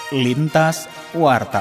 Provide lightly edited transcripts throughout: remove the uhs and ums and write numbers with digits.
Lintas Warta.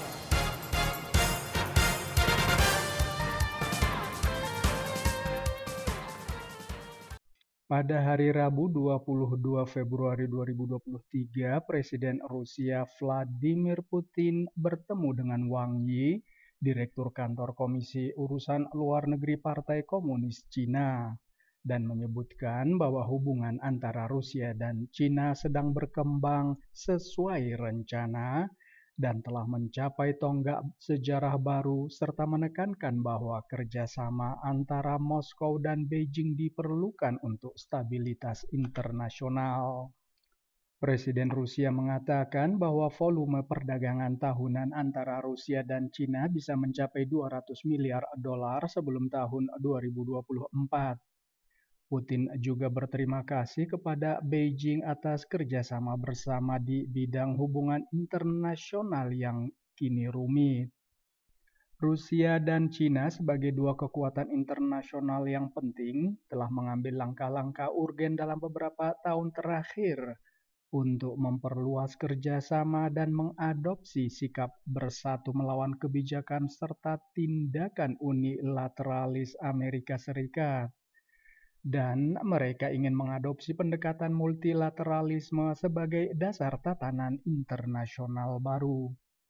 Pada hari Rabu 22 Februari 2023, Presiden Rusia Vladimir Putin bertemu dengan Wang Yi, Direktur Kantor Komisi Urusan Luar Negeri Partai Komunis Cina, dan menyebutkan bahwa hubungan antara Rusia dan Cina sedang berkembang sesuai rencana dan telah mencapai tonggak sejarah baru, serta menekankan bahwa kerjasama antara Moskow dan Beijing diperlukan untuk stabilitas internasional. Presiden Rusia mengatakan bahwa volume perdagangan tahunan antara Rusia dan Cina bisa mencapai 200 miliar dolar sebelum tahun 2024. Putin juga berterima kasih kepada Beijing atas kerjasama bersama di bidang hubungan internasional yang kini rumit. Rusia dan Cina sebagai dua kekuatan internasional yang penting telah mengambil langkah-langkah urgen dalam beberapa tahun terakhir untuk memperluas kerjasama dan mengadopsi sikap bersatu melawan kebijakan serta tindakan unilateralis Amerika Serikat. Dan mereka ingin mengadopsi pendekatan multilateralisme sebagai dasar tatanan internasional baru.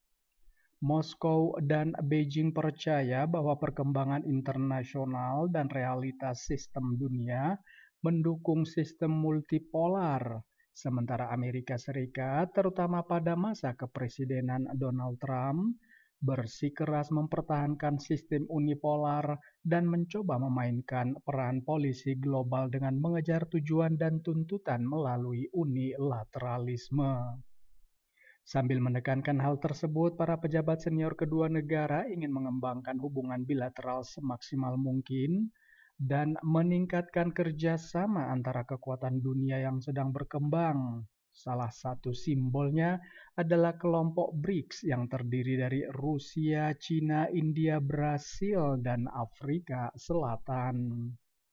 Moskow dan Beijing percaya bahwa perkembangan internasional dan realitas sistem dunia mendukung sistem multipolar, sementara Amerika Serikat, terutama pada masa kepresidenan Donald Trump, bersikeras mempertahankan sistem unipolar dan mencoba memainkan peran polisi global dengan mengejar tujuan dan tuntutan melalui unilateralisme. Sambil menekankan hal tersebut, para pejabat senior kedua negara ingin mengembangkan hubungan bilateral semaksimal mungkin dan meningkatkan kerjasama antara kekuatan dunia yang sedang berkembang. Salah satu simbolnya adalah kelompok BRICS yang terdiri dari Rusia, Cina, India, Brasil, dan Afrika Selatan.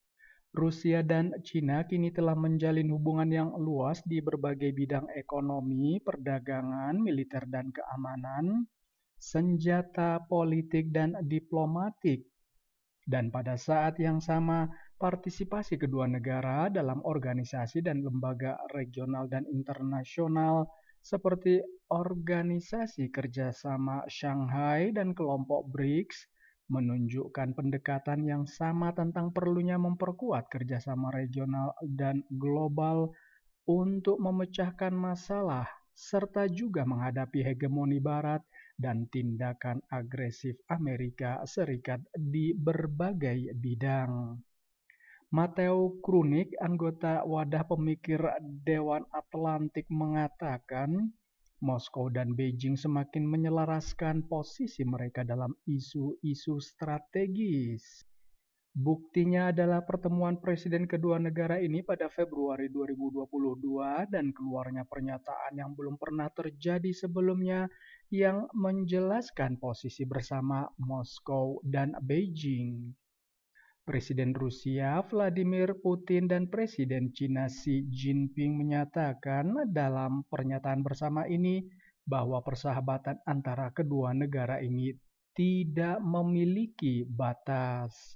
Rusia dan Cina kini telah menjalin hubungan yang luas di berbagai bidang ekonomi, perdagangan, militer dan keamanan, senjata, politik, dan diplomatik. Dan pada saat yang sama, partisipasi kedua negara dalam organisasi dan lembaga regional dan internasional seperti Organisasi Kerjasama Shanghai dan kelompok BRICS menunjukkan pendekatan yang sama tentang perlunya memperkuat kerjasama regional dan global untuk memecahkan masalah serta juga menghadapi hegemoni Barat dan tindakan agresif Amerika Serikat di berbagai bidang. Mateo Krunik, anggota Wadah Pemikir Dewan Atlantik, mengatakan Moskow dan Beijing semakin menyelaraskan posisi mereka dalam isu-isu strategis. Buktinya adalah pertemuan presiden kedua negara ini pada Februari 2022 dan keluarnya pernyataan yang belum pernah terjadi sebelumnya yang menjelaskan posisi bersama Moskow dan Beijing. Presiden Rusia Vladimir Putin dan Presiden Cina Xi Jinping menyatakan dalam pernyataan bersama ini bahwa persahabatan antara kedua negara ini tidak memiliki batas.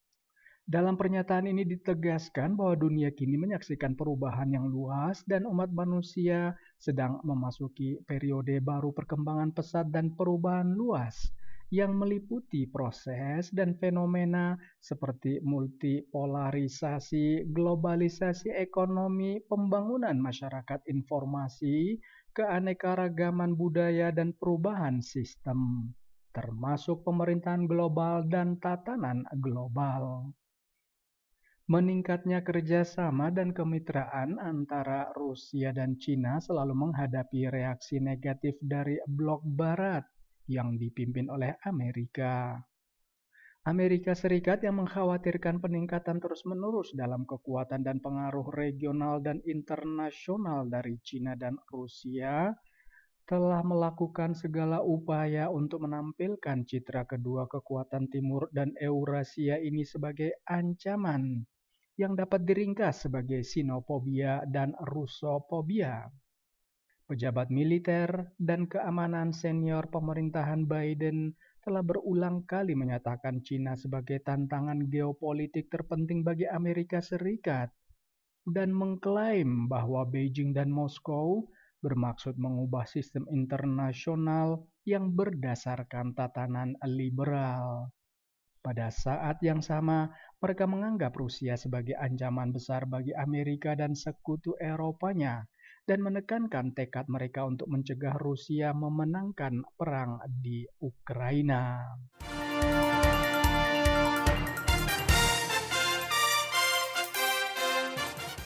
Dalam pernyataan ini ditegaskan bahwa dunia kini menyaksikan perubahan yang luas dan umat manusia sedang memasuki periode baru perkembangan pesat dan perubahan luas yang meliputi proses dan fenomena seperti multipolarisasi, globalisasi ekonomi, pembangunan masyarakat informasi, keanekaragaman budaya dan perubahan sistem, termasuk pemerintahan global dan tatanan global. Meningkatnya kerjasama dan kemitraan antara Rusia dan Cina selalu menghadapi reaksi negatif dari blok Barat yang dipimpin oleh Amerika. Amerika Serikat yang mengkhawatirkan peningkatan terus-menerus dalam kekuatan dan pengaruh regional dan internasional dari Cina dan Rusia telah melakukan segala upaya untuk menampilkan citra kedua kekuatan Timur dan Eurasia ini sebagai ancaman yang dapat diringkas sebagai sinofobia dan rusofobia. Pejabat militer dan keamanan senior pemerintahan Biden telah berulang kali menyatakan China sebagai tantangan geopolitik terpenting bagi Amerika Serikat dan mengklaim bahwa Beijing dan Moskow bermaksud mengubah sistem internasional yang berdasarkan tatanan liberal. Pada saat yang sama, mereka menganggap Rusia sebagai ancaman besar bagi Amerika dan sekutu Eropanya dan menekankan tekad mereka untuk mencegah Rusia memenangkan perang di Ukraina.